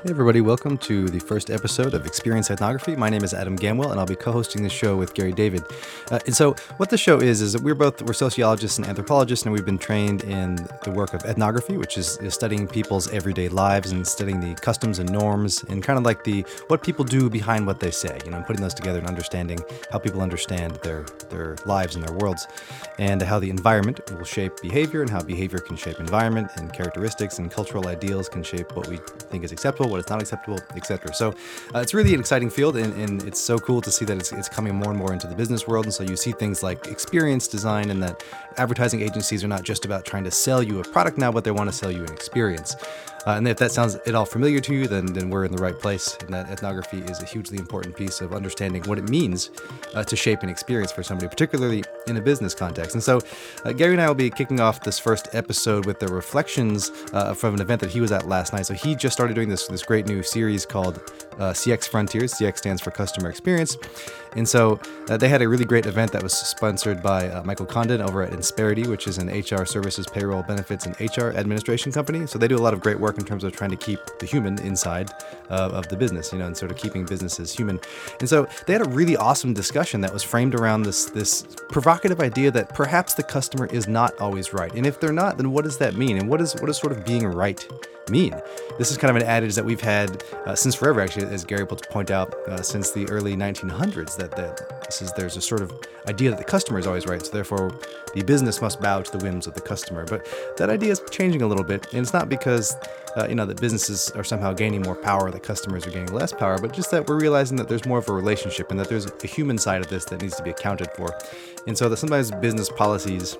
Hey everybody, welcome to the first episode of Experience Ethnography. My name is Adam Gamwell and I'll be co-hosting this show with Gary David. And so what the show is that we're sociologists and anthropologists, and we've been trained in the work of ethnography, which is studying people's everyday lives and studying the customs and norms and kind of like what people do behind what they say, and putting those together and understanding how people understand their lives and their worlds, and how the environment will shape behavior and how behavior can shape environment, and characteristics and cultural ideals can shape what we think is acceptable, what is not acceptable, etc. So it's really an exciting field, and it's so cool to see that it's coming more and more into the business world. And so you see things like experience design, and that advertising agencies are not just about trying to sell you a product now, but they want to sell you an experience. And if that sounds at all familiar to you, then we're in the right place. And that ethnography is a hugely important piece of understanding what it means to shape an experience for somebody, particularly in a business context. And so Gary and I will be kicking off this first episode with the reflections from an event that he was at last night. So he just started doing this great new series called CX Frontiers. CX stands for Customer Experience. And so they had a really great event that was sponsored by Michael Condon over at Insperity, which is an HR services, payroll, benefits, and HR administration company. So they do a lot of great work in terms of trying to keep the human inside of the business, and sort of keeping businesses human. And so they had a really awesome discussion that was framed around this provocative idea that perhaps the customer is not always right. And if they're not, then what does that mean? And what does sort of being right mean? This is kind of an adage that we've had since forever, actually, as Gary will point out, since the early 1900s, that there's a sort of idea that the customer is always right, so therefore the business must bow to the whims of the customer. But that idea is changing a little bit, and it's not because that businesses are somehow gaining more power, that customers are gaining less power, but just that we're realizing that there's more of a relationship and that there's a human side of this that needs to be accounted for. And so that sometimes business policies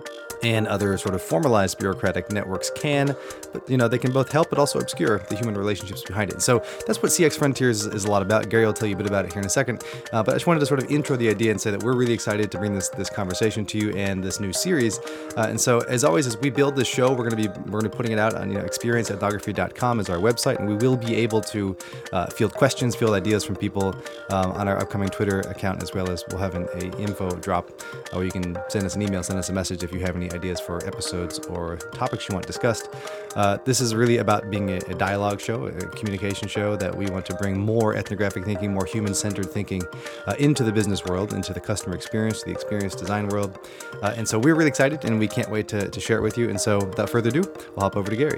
and other sort of formalized bureaucratic networks can, but they can both help but also obscure the human relationships behind it. So that's what CX Frontiers is a lot about. Gary will tell you a bit about it here in a second, but I just wanted to sort of intro the idea and say that we're really excited to bring this conversation to you and this new series. And so as always, as we build this show, we're going to be putting it out on experienceethnography.com as our website, and we will be able to field questions, field ideas from people on our upcoming Twitter account, as well as we'll have an info drop where you can send us an email, send us a message if you have any ideas for episodes or topics you want discussed. This is really about being a dialogue show, a communication show, that we want to bring more ethnographic thinking, more human-centered thinking into the business world, into the customer experience, the experience design world. And so we're really excited, and we can't wait to share it with you. And so without further ado, we'll hop over to Gary.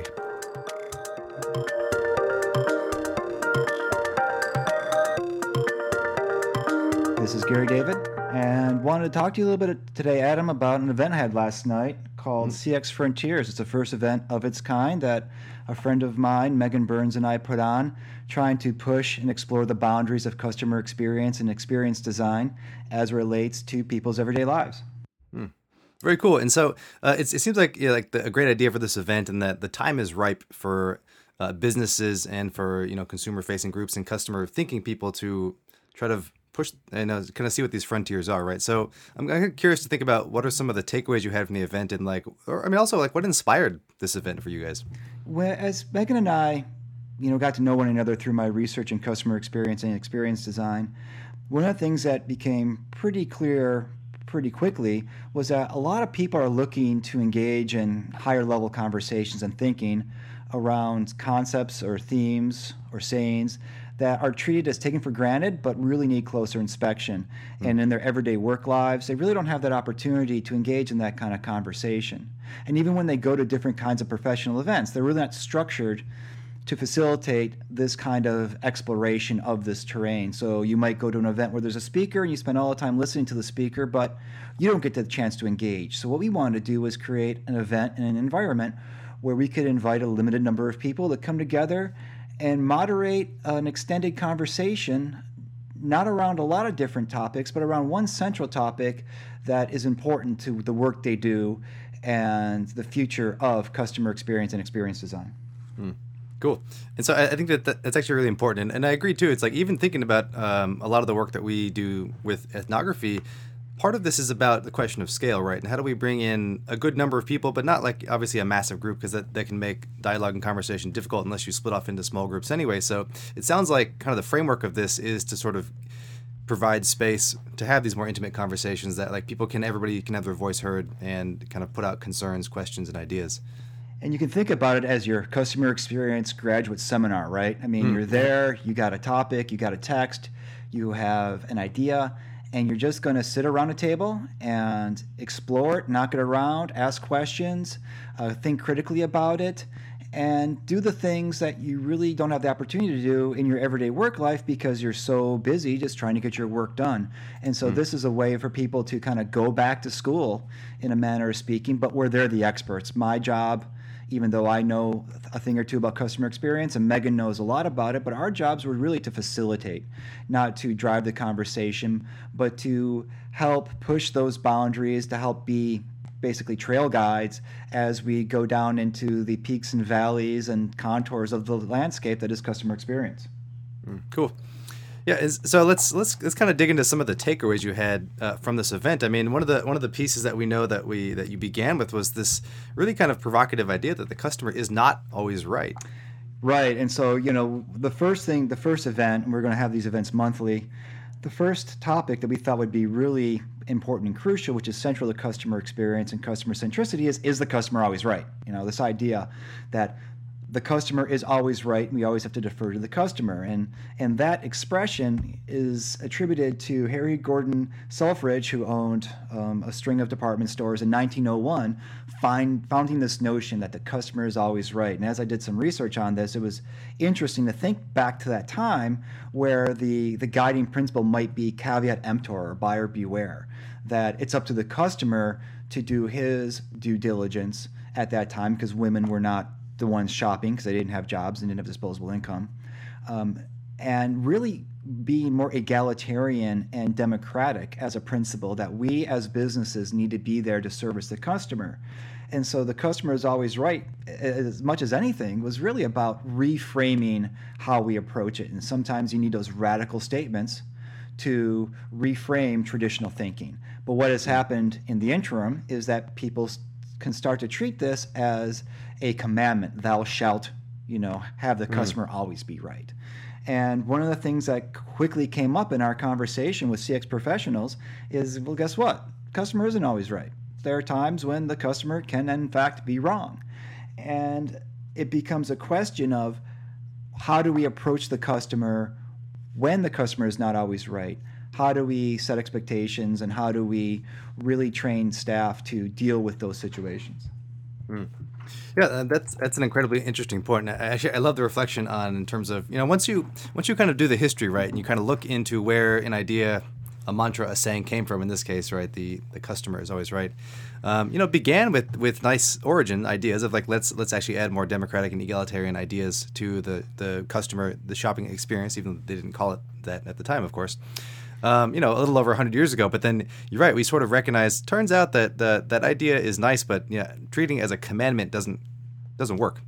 This is Gary David, and wanted to talk to you a little bit today, Adam, about an event I had last night called CX Frontiers. It's the first event of its kind that a friend of mine, Megan Burns, and I put on, trying to push and explore the boundaries of customer experience and experience design as relates to people's everyday lives. Very cool. And so it seems like a great idea for this event, and that the time is ripe for businesses and for consumer-facing groups and customer-thinking people to try to push and kind of see what these frontiers are, right? So I'm curious to think about what are some of the takeaways you had from the event, and also what inspired this event for you guys? Well, as Megan and I, got to know one another through my research in customer experience and experience design, one of the things that became pretty clear pretty quickly was that a lot of people are looking to engage in higher level conversations and thinking around concepts or themes or sayings that are treated as taken for granted but really need closer inspection. And in their everyday work lives, they really don't have that opportunity to engage in that kind of conversation. And even when they go to different kinds of professional events, they're really not structured to facilitate this kind of exploration of this terrain. So you might go to an event where there's a speaker and you spend all the time listening to the speaker, but you don't get the chance to engage. So what we wanted to do was create an event and an environment where we could invite a limited number of people to come together and moderate an extended conversation, not around a lot of different topics, but around one central topic that is important to the work they do and the future of customer experience and experience design. Cool. And so I think that's actually really important. And I agree, too. It's like even thinking about a lot of the work that we do with ethnography, part of this is about the question of scale, right? And how do we bring in a good number of people, but not like obviously a massive group, because that can make dialogue and conversation difficult unless you split off into small groups anyway. So it sounds like kind of the framework of this is to sort of provide space to have these more intimate conversations that everybody can have their voice heard and kind of put out concerns, questions, and ideas. And you can think about it as your customer experience graduate seminar, right? I mean, you're there, you got a topic, you got a text, you have an idea, and you're just going to sit around a table and explore it, knock it around, ask questions, think critically about it, and do the things that you really don't have the opportunity to do in your everyday work life because you're so busy just trying to get your work done. And so this is a way for people to kind of go back to school in a manner of speaking, but where they're the experts. My job, even though I know a thing or two about customer experience and Megan knows a lot about it, but our jobs were really to facilitate, not to drive the conversation, but to help push those boundaries, to help be basically trail guides as we go down into the peaks and valleys and contours of the landscape that is customer experience. Cool. Yeah, so let's kind of dig into some of the takeaways you had from this event. I mean, one of the pieces that we know that you began with was this really kind of provocative idea that the customer is not always right. Right, and so the first event, and we're going to have these events monthly. The first topic that we thought would be really important and crucial, which is central to customer experience and customer centricity, is the customer always right? This idea that the customer is always right, and we always have to defer to the customer. And that expression is attributed to Harry Gordon Selfridge, who owned a string of department stores in 1901, founding this notion that the customer is always right. And as I did some research on this, it was interesting to think back to that time where the guiding principle might be caveat emptor, or buyer beware, that it's up to the customer to do his due diligence at that time because women were not the ones shopping because they didn't have jobs and didn't have disposable income, and really being more egalitarian and democratic as a principle that we as businesses need to be there to service the customer. And so the customer is always right, as much as anything, was really about reframing how we approach it. And sometimes you need those radical statements to reframe traditional thinking. But what has happened in the interim is that people can start to treat this as a commandment. Thou shalt, have the customer always be right. And one of the things that quickly came up in our conversation with CX professionals is, well, guess what? Customer isn't always right. There are times when the customer can, in fact, be wrong. And it becomes a question of how do we approach the customer when the customer is not always right? How do we set expectations, and how do we really train staff to deal with those situations? Yeah, that's an incredibly interesting point. And I love the reflection on in terms of once you kind of do the history right, and you kind of look into where an idea, a mantra, a saying came from. In this case, right, the customer is always right. Began with nice origin ideas of like let's actually add more democratic and egalitarian ideas to the customer, the shopping experience, even though they didn't call it that at the time, of course. A little over 100 years ago. But then you're right, we sort of recognize, turns out that that idea is nice, but treating it as a commandment doesn't work,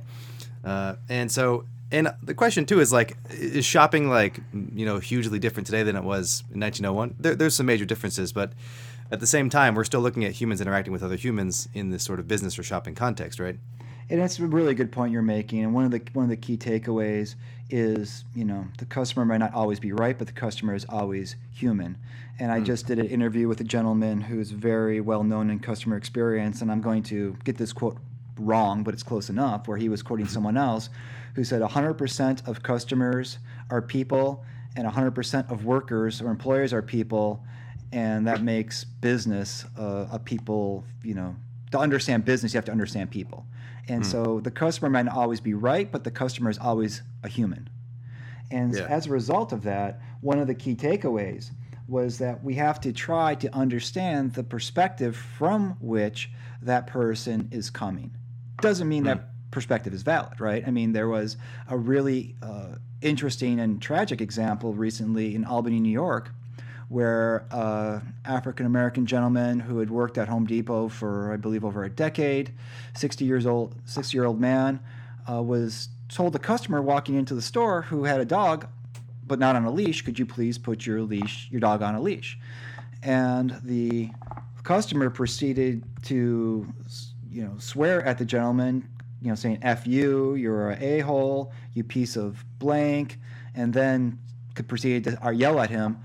and so, and the question too is like, is shopping like, hugely different today than it was in 1901? There's some major differences, but at the same time, we're still looking at humans interacting with other humans in this sort of business or shopping context, right? And that's a really good point you're making. And one of the key takeaways is, the customer might not always be right, but the customer is always human. And I just did an interview with a gentleman who's very well known in customer experience, and I'm going to get this quote wrong, but it's close enough, where he was quoting someone else who said 100% of customers are people and 100% of workers or employers are people, and that makes business a people, to understand business, you have to understand people. And so the customer might not always be right, but the customer is always a human. And as a result of that, one of the key takeaways was that we have to try to understand the perspective from which that person is coming. Doesn't mean that perspective is valid, right? I mean, there was a really interesting and tragic example recently in Albany, New York, where African-American gentleman who had worked at Home Depot for, I believe, over a decade, 60-year-old man, was told the customer walking into the store who had a dog, but not on a leash, could you please put your dog on a leash? And the customer proceeded to, swear at the gentleman, saying, F you, you're an a-hole, you piece of blank, and then could proceed to yell at him,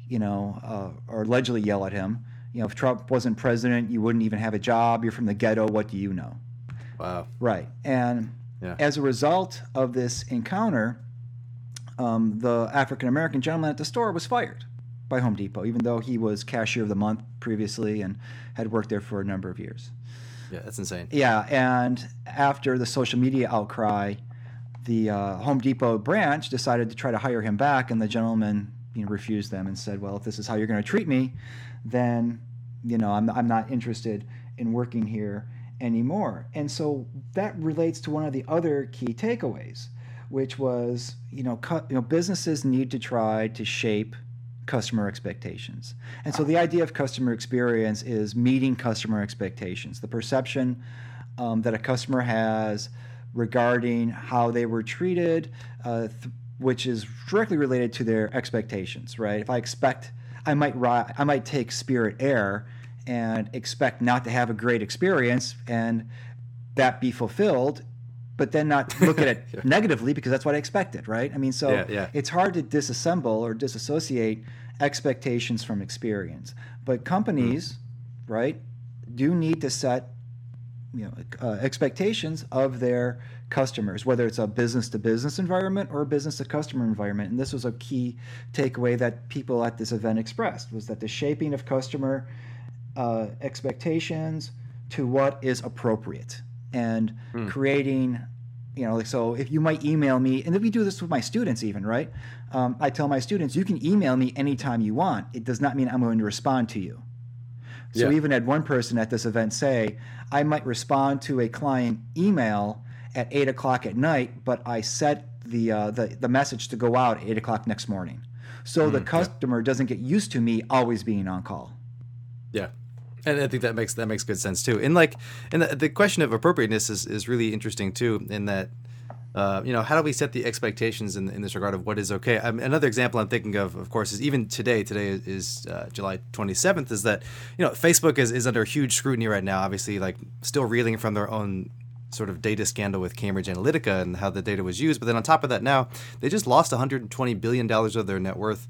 or allegedly yell at him. If Trump wasn't president, you wouldn't even have a job. You're from the ghetto. What do you know? Wow. Right. And Yeah. as a result of this encounter, the African American gentleman at the store was fired by Home Depot, even though he was cashier of the month previously and had worked there for a number of years. Yeah, that's insane. Yeah, and after the social media outcry, the Home Depot branch decided to try to hire him back, and the gentleman refused them and said, "Well, if this is how you're going to treat me, then I'm not interested in working here anymore." And so that relates to one of the other key takeaways, which was businesses need to try to shape customer expectations. And so the idea of customer experience is meeting customer expectations, the perception that a customer has regarding how they were treated, which is directly related to their expectations, right? If I expect, I might take Spirit Air and expect not to have a great experience and that be fulfilled, but then not look at it Yeah. negatively because that's what I expected, right? I mean, so Yeah. it's hard to disassemble or disassociate expectations from experience. But companies, right, do need to set expectations of their customers, whether it's a business-to-business environment or a business-to-customer environment. And this was a key takeaway that people at this event expressed, was that the shaping of customer expectations to what is appropriate and creating, so if you might email me, and if we do this with my students even, right? I tell my students, you can email me anytime you want. It does not mean I'm going to respond to you. So we even had one person at this event say, I might respond to a client email at 8 o'clock at night, but I set the message to go out at 8 o'clock next morning. So the customer doesn't get used to me always being on call. Yeah. And I think that makes good sense too. And the question of appropriateness is really interesting too, in that, how do we set the expectations in this regard of what is okay? Another example I'm thinking of course, is even today is July 27th, is that, Facebook is under huge scrutiny right now, obviously, like still reeling from their own sort of data scandal with Cambridge Analytica and how the data was used. But then on top of that now, they just lost $120 billion of their net worth,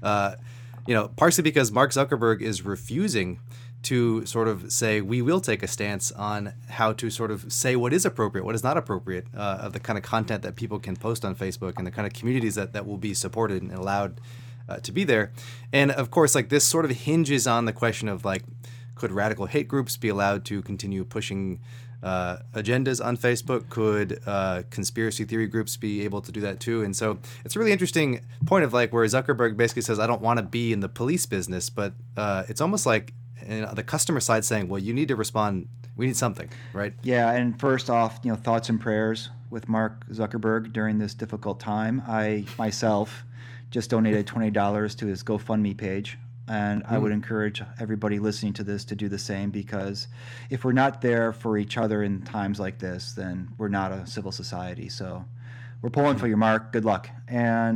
partially because Mark Zuckerberg is refusing to sort of say, we will take a stance on how to sort of say what is appropriate, what is not appropriate, of the kind of content that people can post on Facebook and the kind of communities that will be supported and allowed to be there. And of course, like, this sort of hinges on the question of, like, could radical hate groups be allowed to continue pushing agendas on Facebook? Could conspiracy theory groups be able to do that too? And so it's a really interesting point of, like, where Zuckerberg basically says, I don't want to be in the police business, but it's almost like the customer side saying, well, you need to respond. We need something, right? Yeah, and first off, thoughts and prayers with Mark Zuckerberg during this difficult time. I myself just donated $20 to his GoFundMe page, and I would encourage everybody listening to this to do the same, because if we're not there for each other in times like this, then we're not a civil society. So we're pulling for you, Mark. Good luck. And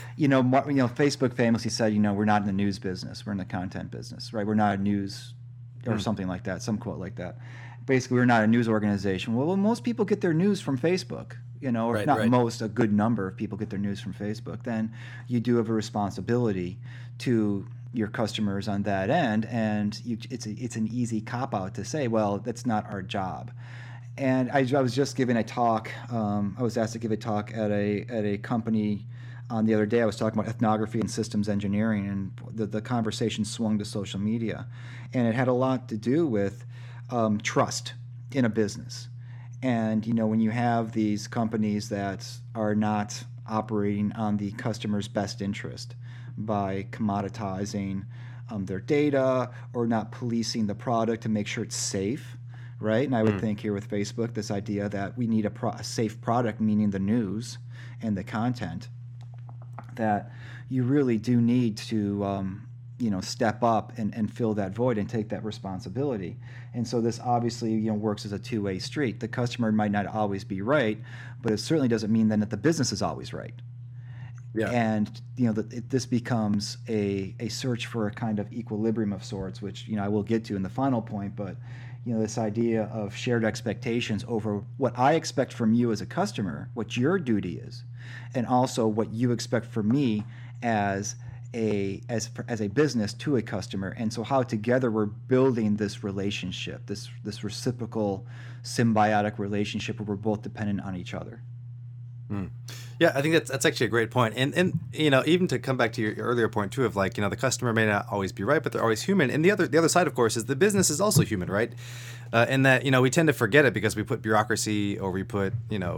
Facebook famously said, we're not in the news business. We're in the content business, right? We're not a news or something like that, some quote like that. Basically, we're not a news organization. Well, most people get their news from Facebook, or if not most, a good number of people get their news from Facebook. Then you do have a responsibility to your customers on that end, and it's an easy cop-out to say, well, that's not our job. And I was just giving a talk. I was asked to give a talk at a company the other day. I was talking about ethnography and systems engineering, and the conversation swung to social media, and it had a lot to do with trust in a business. And when you have these companies that are not operating on the customer's best interest by commoditizing their data or not policing the product to make sure it's safe. Right? And I would think here with Facebook, this idea that we need a safe product, meaning the news and the content, that you really do need to, step up and fill that void and take that responsibility. And so this obviously, works as a two-way street. The customer might not always be right, but it certainly doesn't mean then that the business is always right. Yeah. And, this becomes a search for a kind of equilibrium of sorts, which, I will get to in the final point, but this idea of shared expectations over what I expect from you as a customer, what your duty is, and also what you expect from me as as a business to a customer, and so how together we're building this relationship, this reciprocal symbiotic relationship where we're both dependent on each other. Yeah, I think that's actually a great point. And even to come back to your earlier point too of like, the customer may not always be right, but they're always human. And the other side, of course, is the business is also human, right? And that, we tend to forget it because we put bureaucracy, or we put,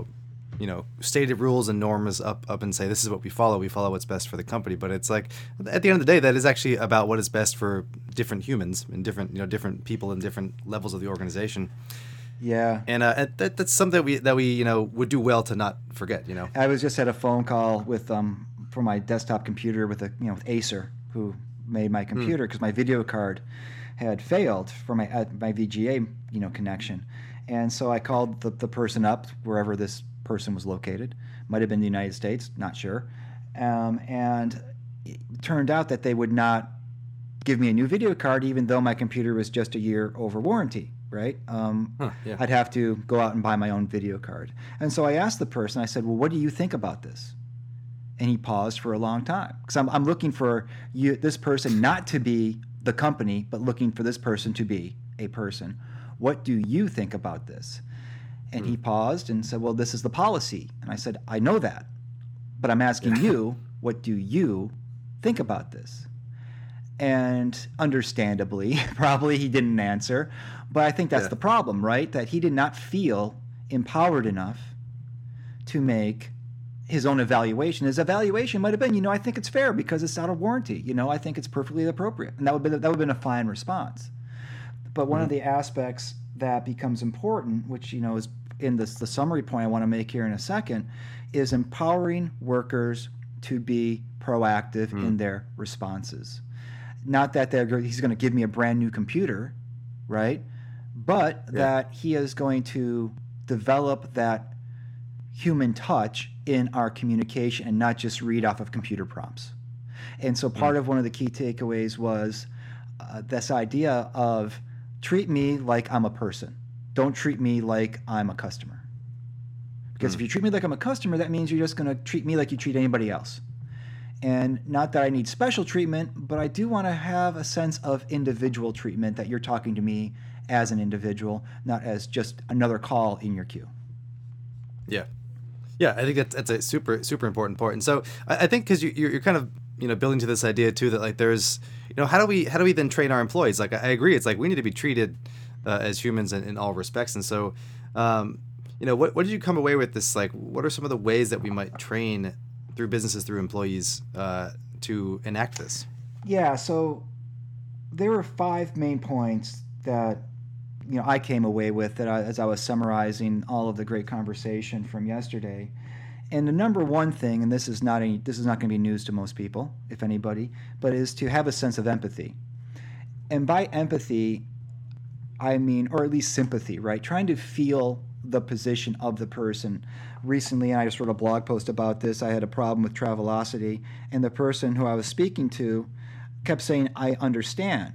stated rules and norms up and say this is what we follow what's best for the company. But it's like at the end of the day, that is actually about what is best for different humans and different people in different levels of the organization. Yeah, and that's something that we would do well to not forget. I was just had a phone call with for my desktop computer with with Acer, who made my computer, because my video card had failed for my VGA connection, and so I called the person up wherever this person was located. Might have been the United States, not sure, and it turned out that they would not give me a new video card even though my computer was just a year over warranty. Right? Yeah. I'd have to go out and buy my own video card. And so I asked the person, I said, well, what do you think about this? And he paused for a long time. Because I'm looking for this person not to be the company, but looking for this person to be a person. What do you think about this? And he paused and said, well, this is the policy. And I said, I know that. But I'm asking you, what do you think about this? And understandably, probably he didn't answer. But I think that's the problem, right? That he did not feel empowered enough to make his own evaluation. His evaluation might have been, I think it's fair because it's out of warranty. I think it's perfectly appropriate. And that would have been a fine response. But one of the aspects that becomes important, which, is in the summary point I want to make here in a second, is empowering workers to be proactive in their responses. Not that he's going to give me a brand new computer, right? But that he is going to develop that human touch in our communication and not just read off of computer prompts. And so part of one of the key takeaways was this idea of treat me like I'm a person. Don't treat me like I'm a customer. Because if you treat me like I'm a customer, that means you're just going to treat me like you treat anybody else. And not that I need special treatment, but I do want to have a sense of individual treatment, that you're talking to me as an individual, not as just another call in your queue. Yeah. Yeah, I think that's a super, super important point. And so I think because you're kind of, building to this idea too, that like there's, how do we then train our employees? Like I agree. It's like we need to be treated as humans in all respects. And so, what did you come away with this? Like, what are some of the ways that we might train through businesses, through employees, to enact this? Yeah, so there were 5 main points that I came away with as I was summarizing all of the great conversation from yesterday. And the number one thing, and this is not going to be news to most people, if anybody, but is to have a sense of empathy. And by empathy, I mean, or at least sympathy, right? Trying to feel the position of the person. Recently, and I just wrote a blog post about this, I had a problem with Travelocity, and the person who I was speaking to kept saying, I understand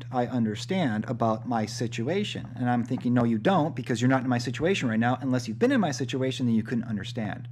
about my situation. And I'm thinking, no, you don't, because you're not in my situation right now. Unless you've been in my situation, then you couldn't understand.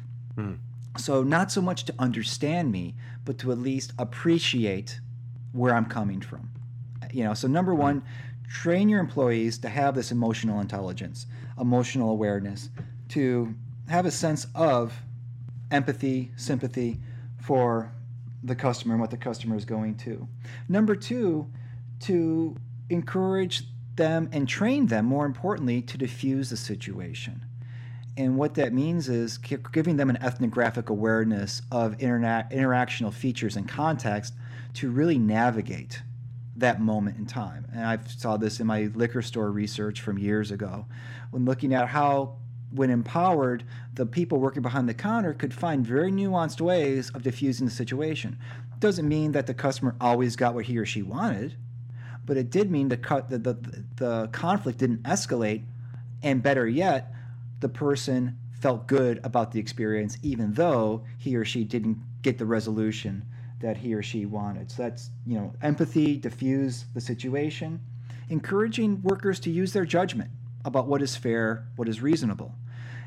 So not so much to understand me, but to at least appreciate where I'm coming from. So number one, train your employees to have this emotional intelligence, emotional awareness, to have a sense of empathy, sympathy for the customer and what the customer is going to. Number two, to encourage them and train them, more importantly, to diffuse the situation. And what that means is giving them an ethnographic awareness of interactional features and context to really navigate that moment in time. And I saw this in my liquor store research from years ago, when looking at how, when empowered, the people working behind the counter could find very nuanced ways of diffusing the situation. Doesn't mean that the customer always got what he or she wanted, but it did mean the conflict didn't escalate, and better yet, the person felt good about the experience, even though he or she didn't get the resolution that he or she wanted. So that's, empathy, diffuse the situation, encouraging workers to use their judgment about what is fair, what is reasonable.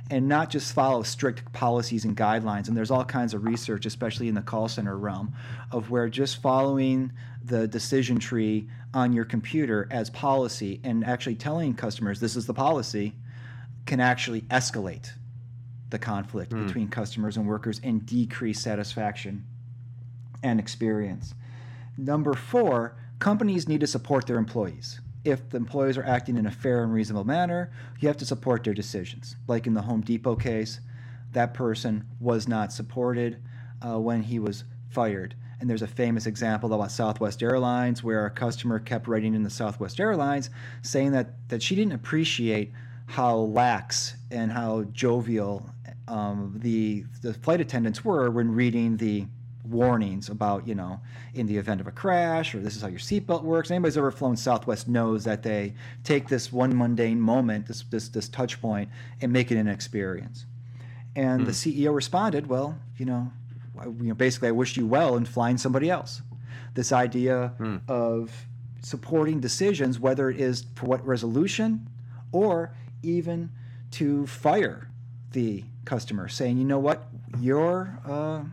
and not just follow strict policies and guidelines. And there's all kinds of research, especially in the call center realm, of where just following the decision tree on your computer as policy and actually telling customers this is the policy can actually escalate the conflict between customers and workers and decrease satisfaction and experience. Number 4, companies need to support their employees. If the employees are acting in a fair and reasonable manner, you have to support their decisions. Like in the Home Depot case, that person was not supported when he was fired. And there's a famous example about Southwest Airlines where a customer kept writing in the Southwest Airlines saying that she didn't appreciate how lax and how jovial the flight attendants were when reading the warnings about, in the event of a crash, or this is how your seatbelt works. Anybody's ever flown Southwest knows that they take this one mundane moment, this touch point, and make it an experience. And the CEO responded, well, basically, I wish you well in flying somebody else. This idea of supporting decisions, whether it is for what resolution or even to fire the customer, saying, you know what, your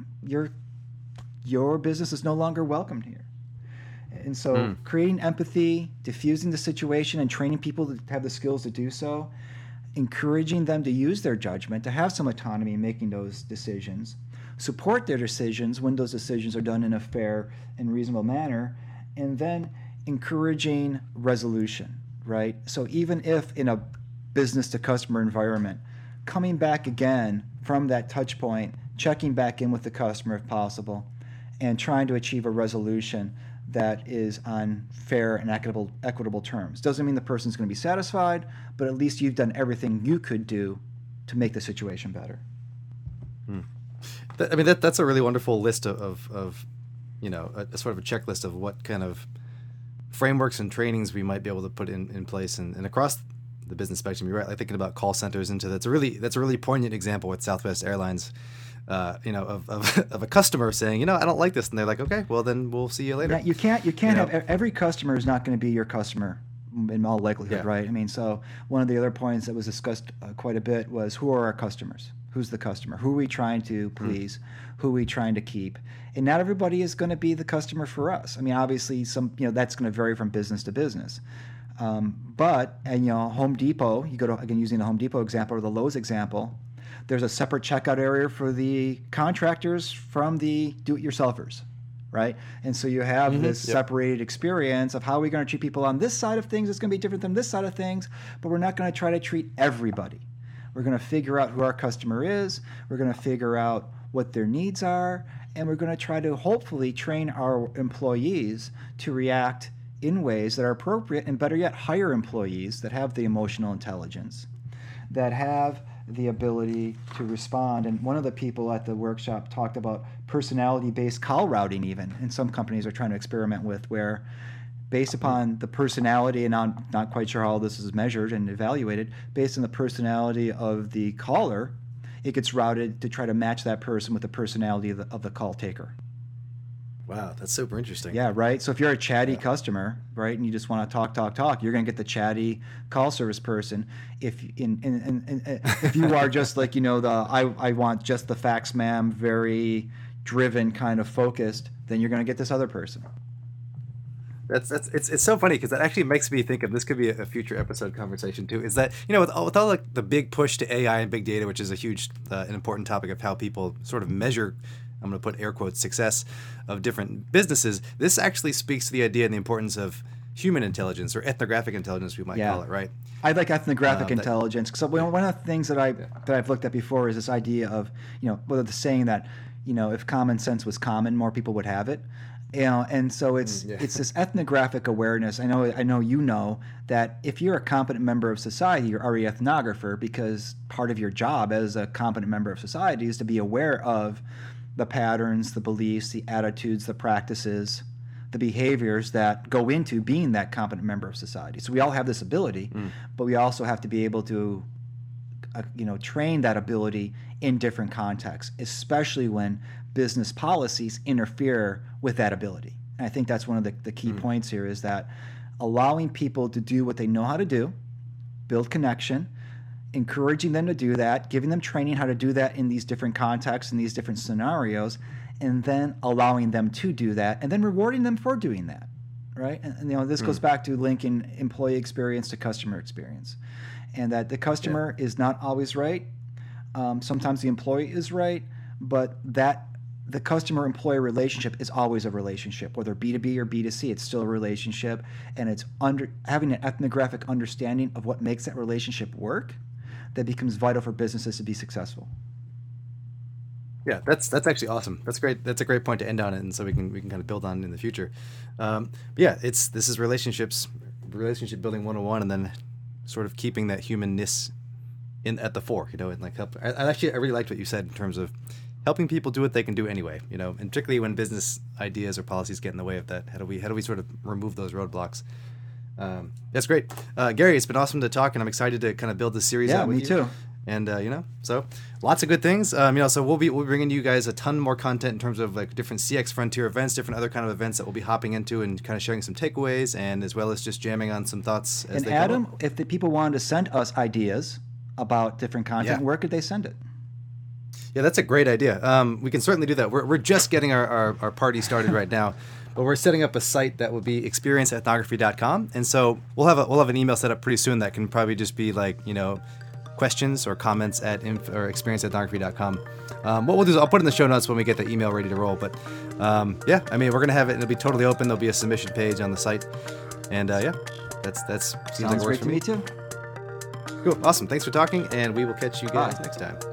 business is no longer welcomed here. And so creating empathy, diffusing the situation, and training people to have the skills to do so, encouraging them to use their judgment, to have some autonomy in making those decisions, support their decisions when those decisions are done in a fair and reasonable manner, and then encouraging resolution, right? So even if in a business to customer environment, coming back again from that touch point, checking back in with the customer if possible, and trying to achieve a resolution that is on fair and equitable terms. Doesn't mean the person's going to be satisfied, but at least you've done everything you could do to make the situation better. That's a really wonderful list of a sort of a checklist of what kind of frameworks and trainings we might be able to put in place and across the business spectrum. You're right, like thinking about call centers that's a really poignant example with Southwest Airlines. Of a customer saying, I don't like this, and they're like, okay, well then we'll see you later. Yeah, you can't have every customer is not going to be your customer in all likelihood, right? I mean, so one of the other points that was discussed quite a bit was, who are our customers? Who's the customer? Who are we trying to please? Who are we trying to keep? And not everybody is going to be the customer for us. I mean, obviously, that's going to vary from business to business. But Home Depot, you go to, again, using the Home Depot example or the Lowe's example, there's a separate checkout area for the contractors from the do-it-yourselfers, right? And so you have this separated experience of how are we going to treat people on this side of things. It's going to be different than this side of things, but we're not going to try to treat everybody. We're going to figure out who our customer is. We're going to figure out what their needs are, and we're going to try to hopefully train our employees to react in ways that are appropriate, and better yet, hire employees that have the emotional intelligence, that have the ability to respond. And one of the people at the workshop talked about personality-based call routing even, and some companies are trying to experiment with, where based upon the personality, and I'm not quite sure how this is measured and evaluated, based on the personality of the caller, it gets routed to try to match that person with the personality of the call taker. Wow, that's super interesting. Yeah, right. So if you're a chatty customer, right, and you just want to talk, you're going to get the chatty call service person. If if you are just like, I want just the facts, ma'am, very driven, kind of focused, then you're going to get this other person. It's so funny because that actually makes me think of, this could be a future episode conversation too, is that, with all like the big push to AI and big data, which is a huge an important topic of how people sort of measure, I'm going to put air quotes, success of different businesses. This actually speaks to the idea and the importance of human intelligence, or ethnographic intelligence, we might call it, right? I like ethnographic intelligence. So one of the things that I've looked at before is this idea of, whether the saying that, if common sense was common, more people would have it. And so it's this ethnographic awareness. I know that if you're a competent member of society, you're already an ethnographer, because part of your job as a competent member of society is to be aware of the patterns, the beliefs, the attitudes, the practices, the behaviors that go into being that competent member of society. So we all have this ability, but we also have to be able to, train that ability in different contexts, especially when business policies interfere with that ability. And I think that's one of the key points here, is that allowing people to do what they know how to do, build connection, encouraging them to do that, giving them training how to do that in these different contexts, in these different scenarios, and then allowing them to do that, and then rewarding them for doing that, right? And this goes back to linking employee experience to customer experience, and that the customer is not always right. Sometimes the employee is right, but that the customer-employee relationship is always a relationship, whether B2B or B2C. It's still a relationship, and it's having an ethnographic understanding of what makes that relationship work that becomes vital for businesses to be successful. Yeah, that's actually awesome. That's great. That's a great point to end on it, and so we can kind of build on it in the future. But yeah, this is relationship building 101, and then sort of keeping that humanness at the fore, and like help. I really liked what you said in terms of helping people do what they can do anyway, and particularly when business ideas or policies get in the way of that. How do we sort of remove those roadblocks? That's great. Gary, it's been awesome to talk, and I'm excited to kind of build this series out with you. Yeah, me too. And, so lots of good things. So we'll be bringing you guys a ton more content in terms of like different CX Frontier events, different other kind of events that we'll be hopping into and kind of sharing some takeaways, and as well as just jamming on some thoughts as and they Adam, come up. if the people wanted to send us ideas about different content, where could they send it? Yeah, that's a great idea. We can certainly do that. We're just getting our party started right now, but we're setting up a site that will be experienceethnography.com, and so we'll have an email set up pretty soon that can probably just be like questions or comments at experienceethnography.com. What we'll do is I'll put in the show notes when we get the email ready to roll. But we're gonna have it. It'll be totally open. There'll be a submission page on the site, and that seems like it works for me too. Cool, awesome. Thanks for talking, and we will catch you guys next time.